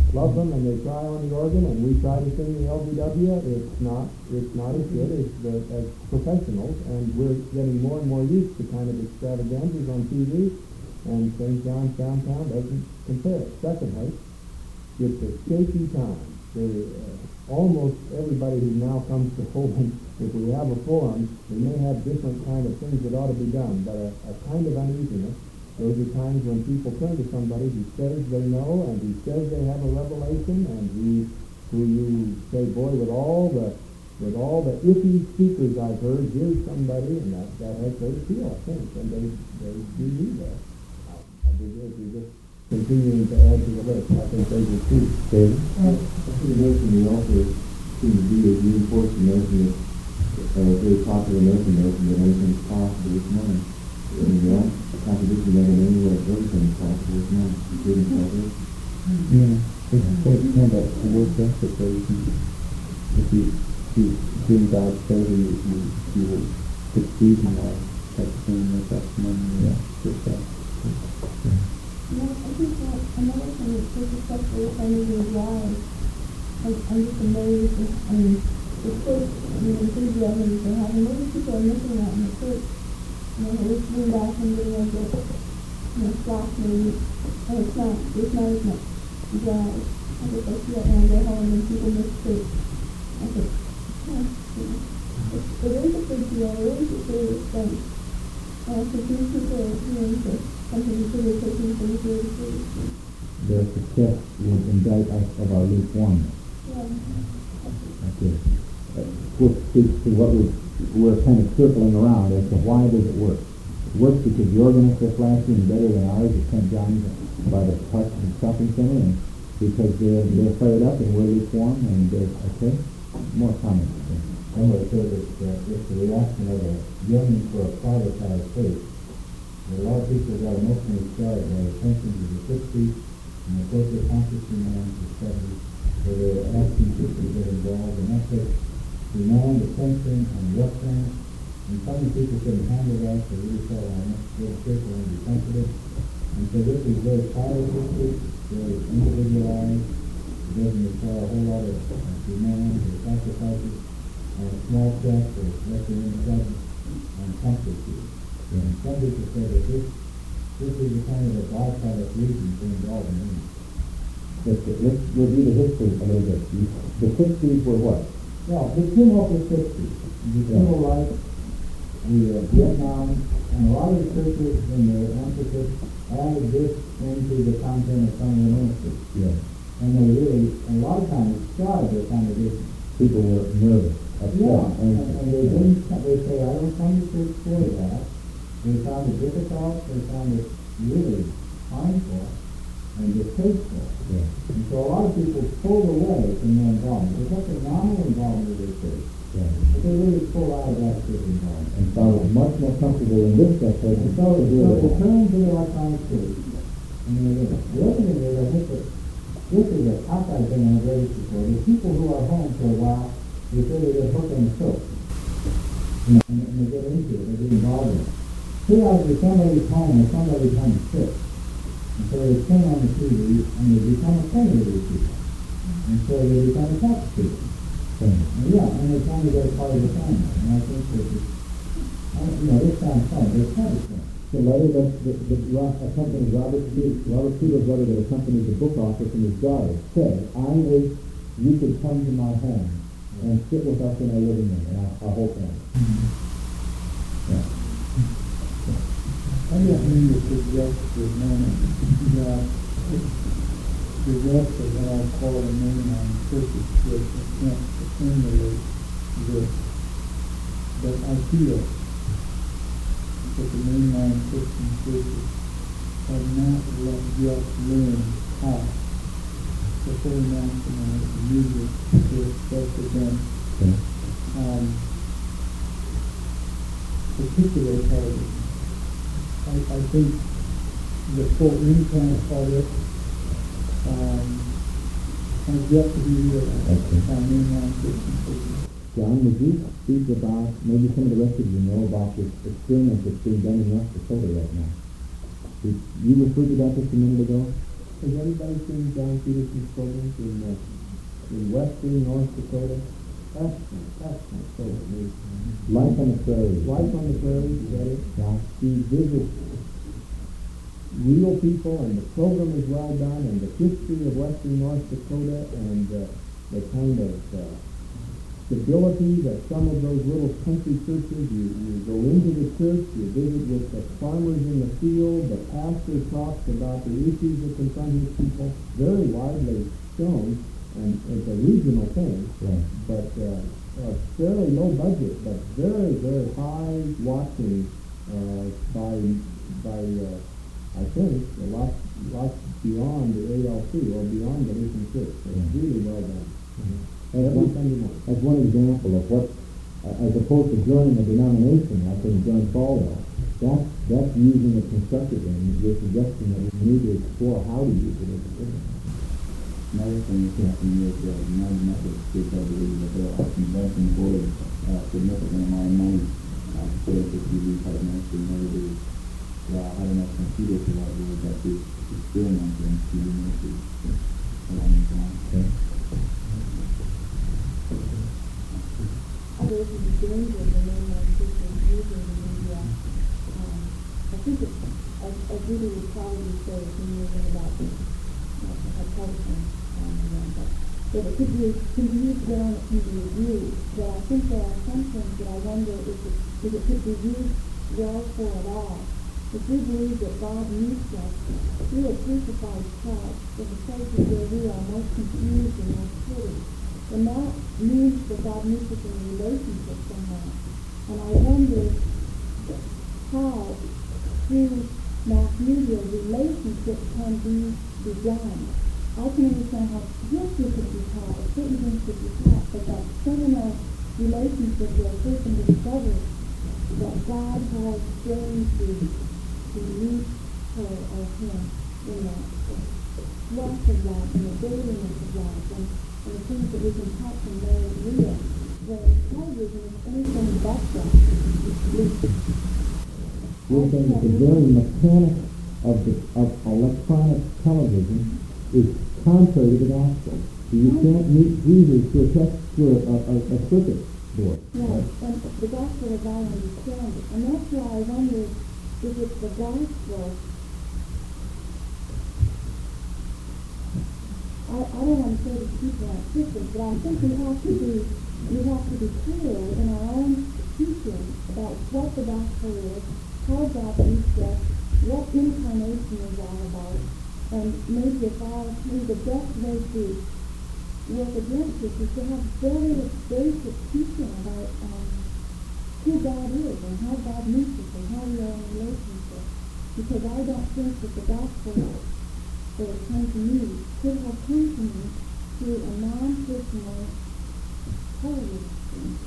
love them and they try on the organ and we try to sing the LBW, it's not as good as professionals, and we're getting more and more used to kind of extravaganzas on TV, and St. John's downtown doesn't compare. Secondly, it's a shaky time. Almost everybody who now comes to Holden, if we have a forum, we may have different kind of things that ought to be done, but a kind of uneasiness. Those are times when people turn to somebody who says they know and who says they have a revelation, and who you say, boy, with all the iffy speakers I've heard, here's somebody, and that has their appeal, I think, and they do need that. I think if you just continuing to add to the list, I think those are two. David? I think the notion we also seem to do is reinforce the notion that very popular notion that anything's possible with money. And you know, contradiction that in any way everything is possible with money, including salvation. Yeah, it's kind of a work ethic that you can, if you do God's favor, you will succeed in life, type of thing, like that's money, just that. I think that another thing that's so successful with any of your lives, I'm just amazed and the church and the enthusiasm that they have, and maybe people are missing out in the church. Listening back and being able to, slack maybe, and it's not as much drive. I guess I see that when I go home and people miss church. I think, it is a big deal, it is a serious thing. So these people are hearing that something is really taking things really seriously. Their success will indict us of our lukewarmness. Okay. Which speaks to what we're kind of circling around as to why does it work. It works because the organists are flashy and better than ours at St. John's by the Park and Shopping Center, and because they're fired up and we're lukewarm, and okay, more comments. I'm going to say that it's the reaction of a yearning for a privatized faith. A lot of people got emotionally scarred by the tensions of the 60s and the social consciousness in the 70s, where they were asking people to get involved, and that takes demand, attention, and reference. And some people couldn't handle that, so really felt like much more careful and be sensitive. And so this is very pilotistic, very individualized. It doesn't require a whole lot of demand or sacrifices, small steps or letting in presence and comfort to you. And some people say that this is the kind of a byproduct reason for involving in it. Let's review the history a little bit. The 60s were what? Well, the came off the 60s. The civil rights, the Vietnam, and a lot of the churches in their emphasis added this into the content of some of the ministries. Yeah. And they really, a lot of times, started their congregation. People were nervous. And they say, I don't come to church for that. They found it difficult, they found it really painful and distasteful. Yeah. And so a lot of people pulled away from their involvement. They kept a nominal involvement with their church. Yeah. But they really pulled out of that church involvement. And found it much more comfortable in this decade. And so they turned to the electronic church. And the other thing is, I think that this is a outside thing I've raised before. The people who are home for a while, they say they're hooked on the soap. And they get into it, they get involved in it. Periodically somebody's home or somebody's home sick. And so they turn on the TV and they become offended with these people. And so they become attached to them. And they kind of get a part of the family. And I think that this sounds fun, but it's kind of fun. The letter that accompanied Robert Peter's letter that accompanied the book office and his daughter said, I wish you could come to my home and sit with us in our living room and our whole family. Yeah. I don't mean to suggest for a moment that the rest of what I call the mainline churches with attempt to emulate this. But I feel that the mainline Christian churches have not yet learned how to fully maximize the music to express events, particular parties. I think the full impact of it has yet to be realized by mainline Christian churches. John, would you speak about, maybe some of the rest of you know about this experiment that's being done in North Dakota right now? You referred to that just a minute ago? Has anybody seen John Peterson's programs in western North Dakota? That's so amazing. Life on the Prairie. Life on the Prairie, is that it? Yeah. He visits real people, and the program is well done, and the history of western North Dakota, and the kind of stability that some of those little country churches, you go into the church, you visit with the farmers in the field, the pastor talks about the issues that confront his people, very widely shown, and it's a regional thing, Right. but fairly low budget, but very, very high watching by I think a lot beyond the ALC or beyond the Lutheran Church. So it's really well done. Every Sunday morning. As one example of what, as opposed to joining a denomination, I think John Falwell, that's using it constructively, and you're suggesting that we need to explore how to use it as a business. Another thing that's happening is the United Methodist Church, I believe, that they're investing forward a significant amount of money to put up the TV cabinets in order to, I don't know if computer for that word, but to experiment in TV ministry along the line. Okay. There's a danger of the mainline Christians using the media. I think it's, as Judy would probably say, if he knew anything about a telephone, but it could be used well and it can be abused. But I think there are some things that I wonder if it could be used well for it all. If we believe that God used us through a crucified Christ in the places where we are most confused and most silly, then that means that God meets us in a relationship somehow. And I wonder how, through mass media, relationship can be begun. I can understand how history could be taught, or certain things could be taught, but that seminal relationship where a person discovers that God has joined to meet her or him in that flesh of life, and the dailiness of life, and the things that we can touch and know and real. Whereas television is anything but that. We're saying that the very mechanics of electronic television is contrary to the gospel. You can't meet Jesus through a circuit board. Right, and the gospel as I understand it. And that's why I wonder if it's the gospel. I don't want to say to people like Christians, but I think we have to be clear in our own teaching about what the gospel is, how God reached us, what incarnation is all about, and maybe the best way to work against this is to have very basic teaching about who God is and how God meets us and how we are in relationship. Because I don't think that the gospel that has come to me could have come to me through a non-personal television.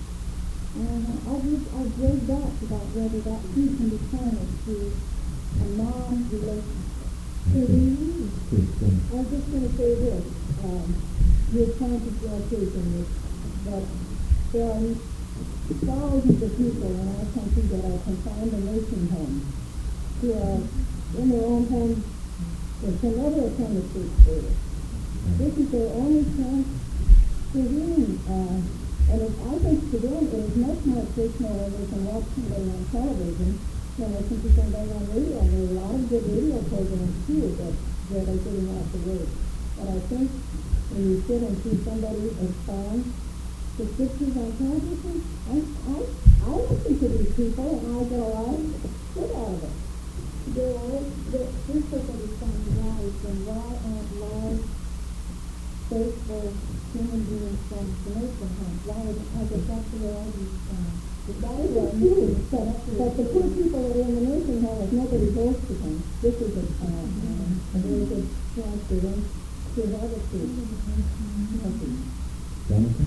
I've read back about whether that too can be counted to a non-relationship. I was just going to say this. You're trying to draw attention that there are thousands of people in our country that are confined in nursing homes, who are in their own homes and can never attend a church service. This is their only chance to healing. And I think to them it is much more personal when they can watch somebody on television than listen to somebody on radio. And there are a lot of good radio programs too that are getting out the word. But I think when you sit and see somebody expound the scriptures on television, I listen to these people and I get a lot of good out of it. There's somebody saying wise, and why aren't live, faithful human beings from the nursing homes? Why I guess that's the way I understand. That is true, but the poor people that are in the nursing home have nobody close to them. This is a very good chance for them to have a truth. Jonathan?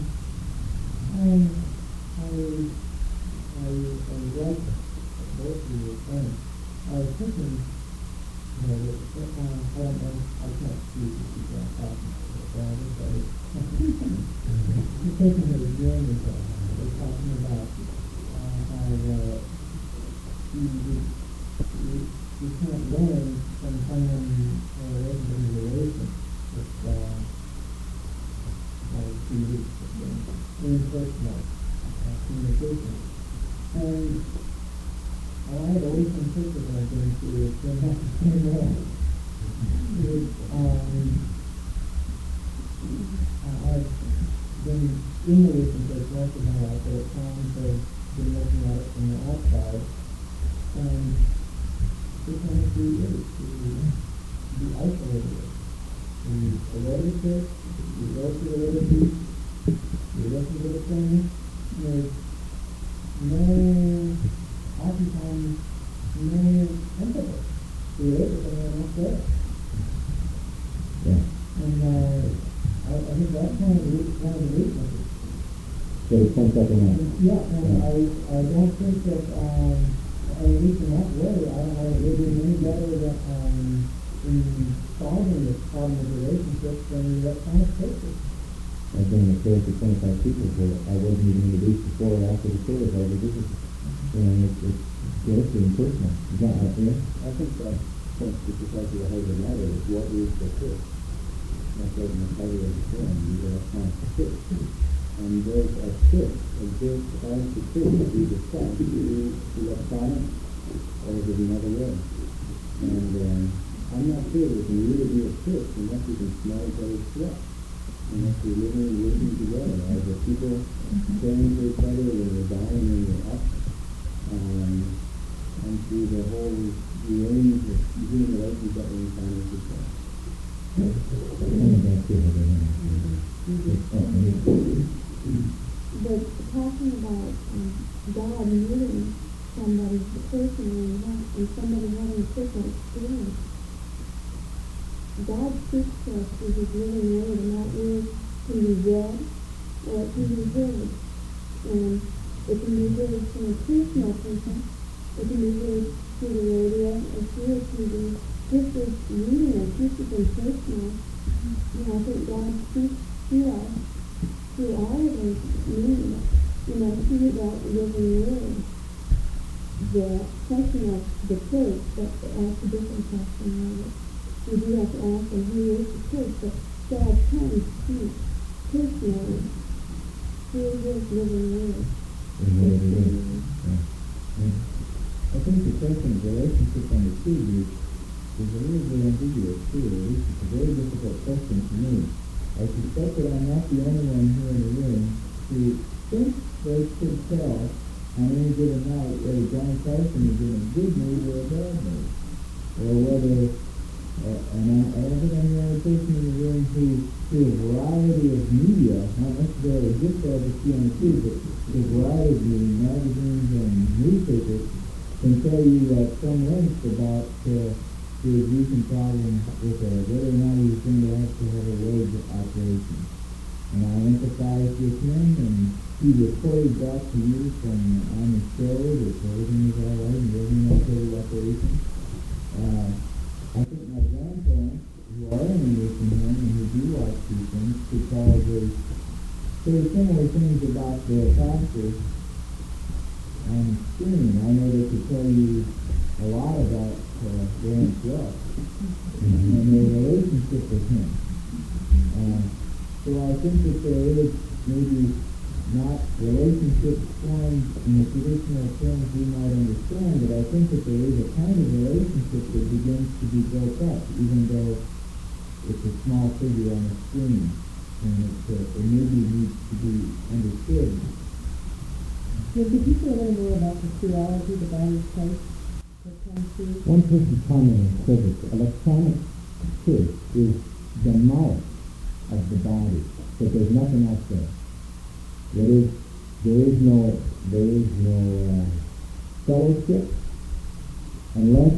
I like both of you. I was thinking, I can't speak if you can't talk about it, but I'm thinking that again we're talking about how you can't learn from playing it's been not the same way. I've been in the relationship most of my life, but at times I've been looking at it from the outside, and it can be really to be isolated. You go to the church, you go to the liturgy, you listen to the sermon, there's no, oftentimes, no empathy. You live with anyone else there. Yeah. And I think that's one of the weaknesses. So it comes up in that. Yeah, and I don't think that, at least in that way, I don't know that we're doing any better than, in solving this problem of relationships than the electronic churches. I've been in a church with 25 people where I wasn't even introduced before or after the service. I was a visitor. And it's grossly impersonal. Is that out there? I think that's precisely the heart of the matter is what is the church? That's what in the title of the film, the electronic church. And there's a church, a good as the church to be discussed through electronic or is it another way? And I'm not sure there can really be a church unless you can smell each other's sweat. Unless you're living and working together. As the people caring for each other when you're down and when you're up. And through the whole range of human relations that we find with each other. But talking about God meeting somebody personally and somebody having a personal experience, God speaks to us through His living word, and that word can be read or it can be heard. And it can be heard from a personal person, it can be heard through the radio or through a TV. Just as reading or teaching is personal, I think God speaks to us through all of those means, through that living word. The question of the church, that's a different question. We do have to ask them who is the church, but God can speak personally through His living word. I think the question of relationship on the two groups is a little bit ambiguous too. At least it's a very difficult question to me. I suspect that I'm not the only one here in the room who thinks they could tell on any given night whether John Carson is in a good mood or a bad mood. Or whether, and I don't think I'm the only person in the room who, through a variety of media, not necessarily just LBC on the tube, but through a variety of media, magazines and newspapers, can tell you at some length about his recent problem with whether or not he's going to have to have a road operation. And I empathize with him, and he reported back to you from on the show that everything is all right and everything has a operation. I think my grandparents, who are in the nursing home and who do watch these things, could probably say similar things about their pastors on screen. I know they could tell you a lot about Lawrence Welk and their relationship with him. So I think that there is maybe not relationships formed in the traditional terms we might understand, but I think that there is a kind of relationship that begins to be built up, even though it's a small figure on the screen, and it maybe needs to be understood. Could you say a little more about the theology the body of Christ? One person commented said that the electronic church is the mouth of the body, but there's nothing else there. There is no fellowship unless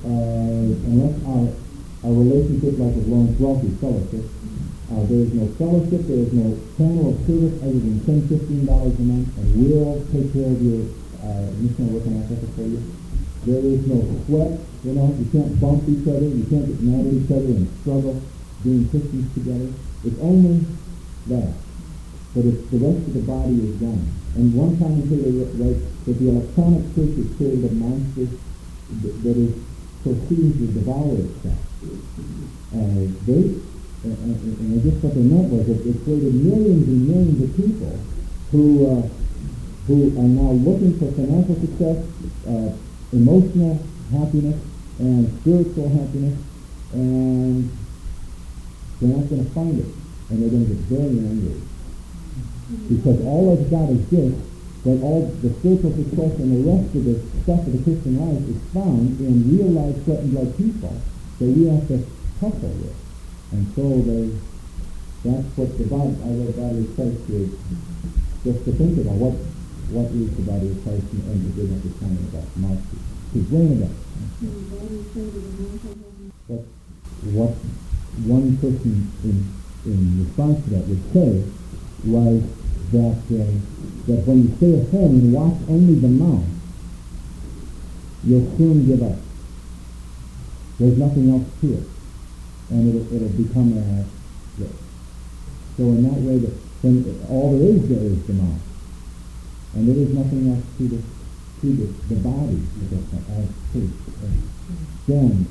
our relationship like with Lawrence Welk is fellowship. There is no fellowship, there is no channel of service other than $10-15 a month, and we'll take care of your missionary work and ethic for you. There is no sweat, you can't bump each other, you can't get mad at each other and struggle being Christians together. It's only that. But it's the rest of the body is gone. And one commentator writes that the electronic church has created a monster that is proceeds to devour itself. And I guess what they meant was that it created millions and millions of people who are now looking for financial success, emotional happiness, and spiritual happiness, and they're not going to find it, and they're going to get very angry. Because all they've got is this, that all the spiritual success and the rest of the stuff of the Christian life is found in real life sweat and blood people that we have to tussle with. And so that's what the body, I read body of Christ is, just to think about what is the body of Christ, and we did understand about Mark to bring it up. But what one person in response to that would say was that when you stay at home and watch only the mouth, you'll soon give up. There's nothing else to it, and it'll become a. So in that way, when all there is the mouth, and there is nothing else to the body as truth. Then,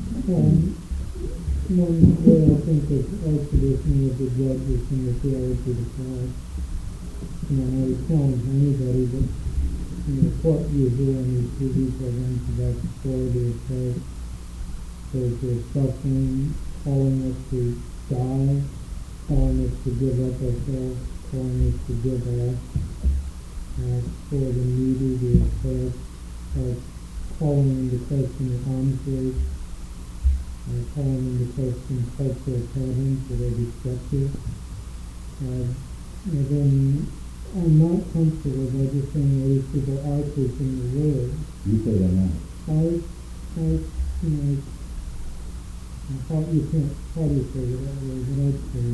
one way I think of our tradition of the judges and the theology of the cross, I would challenge anybody that, what you hear on these TV programs about the authority of Christ, there's suffering, calling us to die, calling us to give up ourselves, calling us to give us for the needy, the oppressed, calling into question the arms race, calling into question cultural patterns that are destructive. Then I'm not comfortable by just saying that these people are preaching the word. You say that now. How do you say it that way? But I'd say,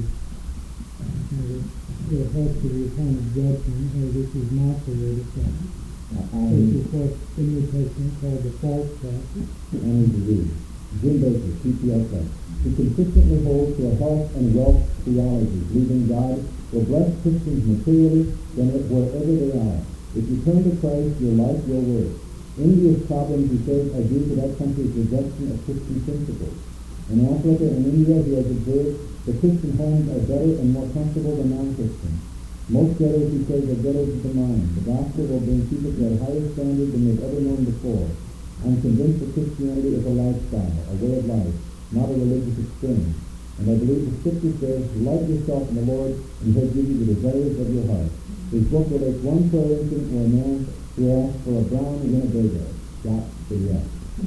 there has to be a kind of judgment, hey, this is not the way to go. This is what the New Testament called the false prophet. And disease. Jim Baker, CPS, who consistently holds to a health and wealth theology, believing God will bless Christians materially wherever they are. If you turn to Christ, your life will work. India's problems, he says, are due to that country's rejection of Christian principles. In Africa and India, he has observed the Christian homes are better and more comfortable than non-Christian. Most ghettos, he says, are ghettos of the mind. The gospel will bring people to a higher standard than they've ever known before. I'm convinced that Christianity is a lifestyle, a way of life, not a religious experience. And I believe the scripture says, love yourself in the Lord, and he'll give you the desires of your heart. His book relates one prayer incident where a man who asked for a brown Winnebago got the yes.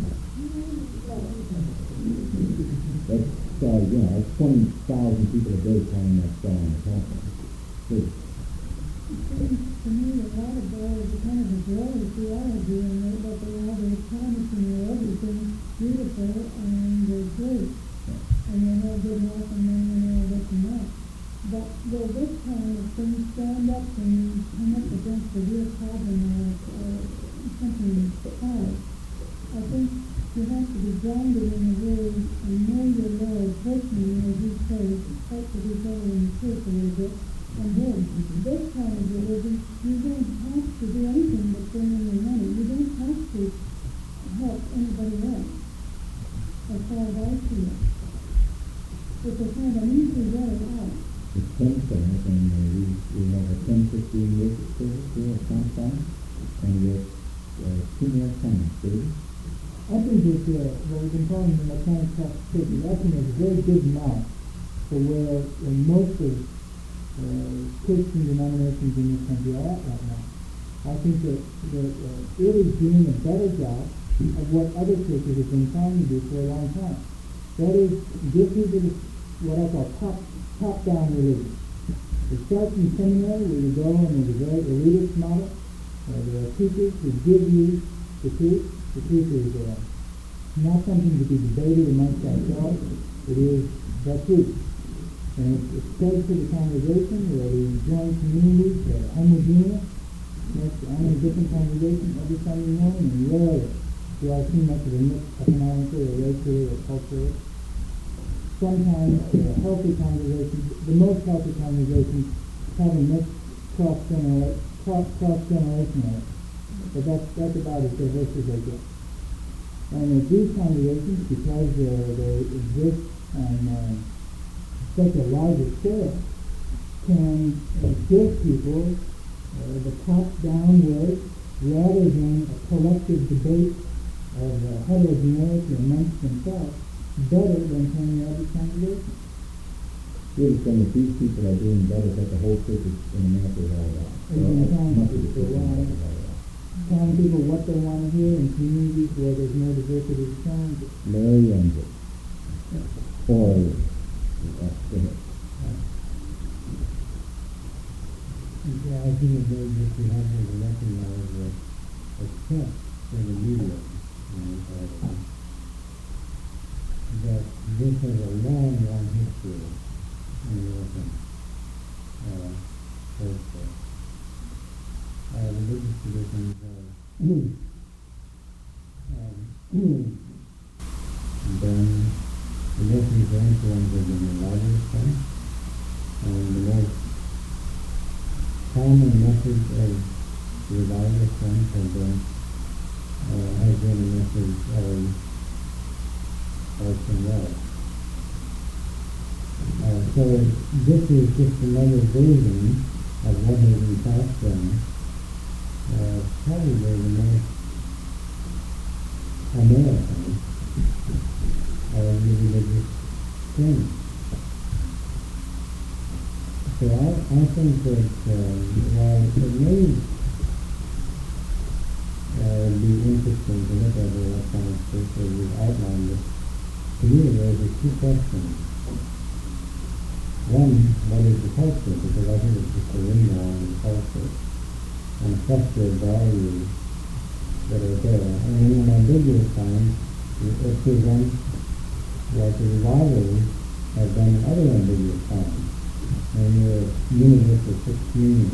That's, that's 20,000 people a day playing that song on the telephone. Please. To me, a lot of that is kind of a broader theology, and that they have a promise and everything beautiful and they're great. And they're all good enough and then they're all this and that. But will this kind of thing stand up and come up against a real problem or something hard? I think you have to be grounded in the Word and know your Lord personally as you pray, talk to each other in the church a little bit. And then, this kind of religion, you don't have to do anything but bring in your money. You don't have to help anybody else, as far as I see it. It's a kind of an easy way out. It's 10 seconds, and we have a 10-15 years service here at Comstock, and we have 2 more comments, please. I think it's what we've been calling the mechanic prostitution. I think it's a very good map for where most of Christian denominations in this country are at right now. I think that it is doing a better job of what other churches have been trying to do for a long time. That is, this is what I call top-down religion. It starts in seminary where you go and there's a very elitist model. There are teachers who give you the truth. The truth is not something to be debated amongst ourselves. It is the truth. And it spreads to the congregation where we join communities that are homogeneous. I'm in a different congregation every Sunday morning, and rarely do I see much of a mix economically or racially or culturally. Sometimes healthy congregations, the most healthy congregations, have a mixed cross-generational, but that's about as diverse as they get. And if these congregations, because they exist on such a larger scale, can give people the top-down way rather than a collective debate heterogeneity amongst themselves better than some of the other congregations. Really saying that these people are doing better than the whole church in America is all about. Even telling Much of the people church in why, America is all about. telling people what they want to hear in communities where there's no diversity of sound. Larry Younger. Or, go ahead. Yeah, I think it's very good to have to recognize that except for the media, that this has a long, long history in American culture. Religious traditions then the most influential ones have been the largest ones, and the most common message of revivalist ones has been a message of arts and love. So this is just another version of what has been passed down. Probably the most American religious thing. So I think that while it may be interesting to look at the electronic church as we've outlined it, to me there's two questions. One, what is the culture? Because I think it's just a window on the culture and a cluster of values that are there. And in ambiguous times, it presents like the revivals have done in other ambiguous times. And your universal fixed meaning.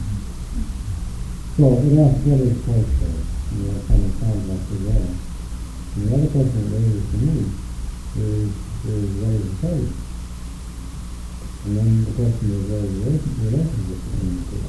So it asks what is culture? That kind of sounds like the there. And the other question it raises to me is what is the faith? And then the question is what is the relationship between the two?